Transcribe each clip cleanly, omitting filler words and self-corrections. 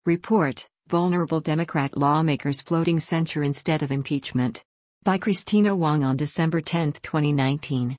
Report: Vulnerable Democrat lawmakers floating censure instead of impeachment. By Christina Wong on December 10, 2019.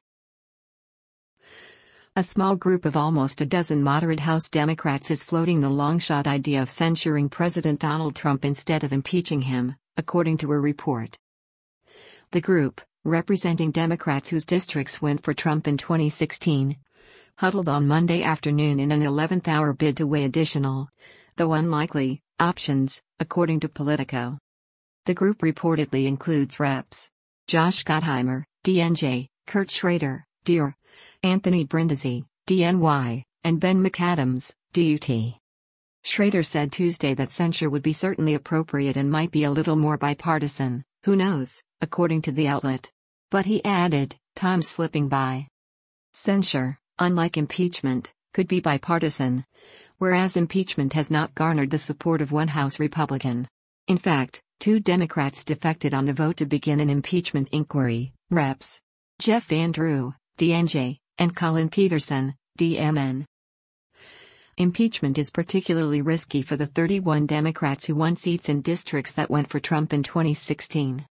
A small group of almost a dozen moderate House Democrats is floating the long-shot idea of censuring President Donald Trump instead of impeaching him, according to a report. The group, representing Democrats whose districts went for Trump in 2016, huddled on Monday afternoon in an 11th-hour bid to weigh additional, though unlikely, options, according to Politico. The group reportedly includes Reps. Josh Gottheimer, DNJ, Kurt Schrader, DR, Anthony Brindisi, DNY, and Ben McAdams, DUT. Schrader said Tuesday that censure would be certainly appropriate and might be a little more bipartisan, who knows, according to the outlet. But he added, time's slipping by. Censure, unlike impeachment, could be bipartisan, whereas impeachment has not garnered the support of one House Republican. In fact, 2 Democrats defected on the vote to begin an impeachment inquiry, Reps. Jeff Van Drew, DNJ, and Colin Peterson, DMN. Impeachment is particularly risky for the 31 Democrats who won seats in districts that went for Trump in 2016.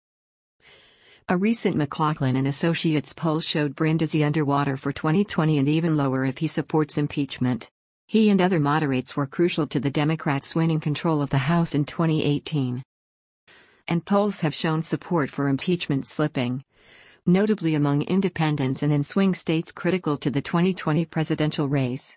A recent McLaughlin and Associates poll showed Brindisi underwater for 2020 and even lower if he supports impeachment. He and other moderates were crucial to the Democrats winning control of the House in 2018. And polls have shown support for impeachment slipping, notably among independents and in swing states critical to the 2020 presidential race.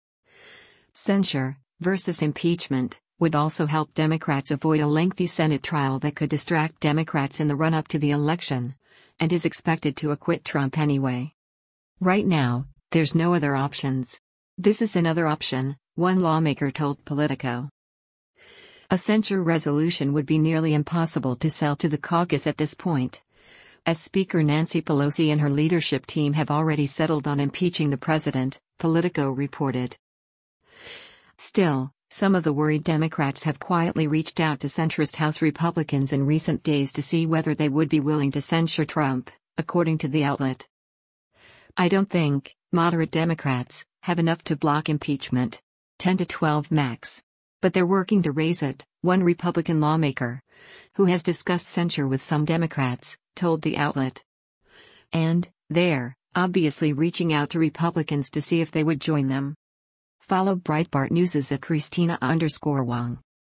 Censure versus impeachment would also help Democrats avoid a lengthy Senate trial that could distract Democrats in the run-up to the election, and is expected to acquit Trump anyway. Right now, there's no other options. This is another option, one lawmaker told Politico. A censure resolution would be nearly impossible to sell to the caucus at this point, as Speaker Nancy Pelosi and her leadership team have already settled on impeaching the president, Politico reported. Still, some of the worried Democrats have quietly reached out to centrist House Republicans in recent days to see whether they would be willing to censure Trump, according to the outlet. I don't think moderate Democrats have enough to block impeachment, 10 to 12 max. But they're working to raise it, one Republican lawmaker, who has discussed censure with some Democrats, told the outlet. And they're obviously reaching out to Republicans to see if they would join them. Follow Breitbart News at Christina_Wong.